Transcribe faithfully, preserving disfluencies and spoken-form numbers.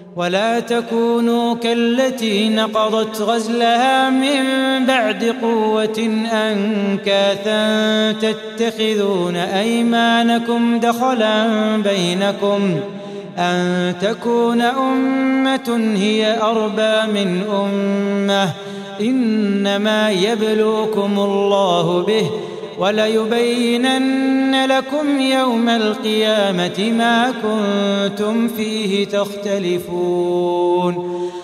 ولا تكونوا كالتي نقضت غزلها من بعد قوة أنكاثا تتخذون أيمانكم دخلا بينكم أن تكون أمة هي أربى من أمة إنما يبلوكم الله به وليبينن لكم يوم القيامة ما كنتم فيه تختلفون